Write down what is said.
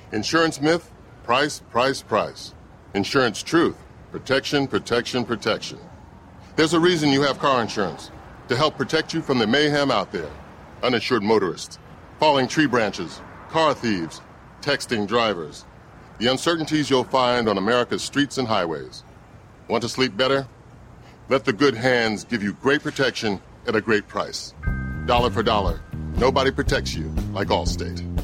Insurance myth, price, price, price. Insurance truth, protection, protection, protection. There's a reason you have car insurance, to help protect you from the mayhem out there. Uninsured motorists, falling tree branches, car thieves, texting drivers. The uncertainties you'll find on America's streets and highways. Want to sleep better? Let the good hands give you great protection at a great price. Dollar for dollar, nobody protects you like Allstate.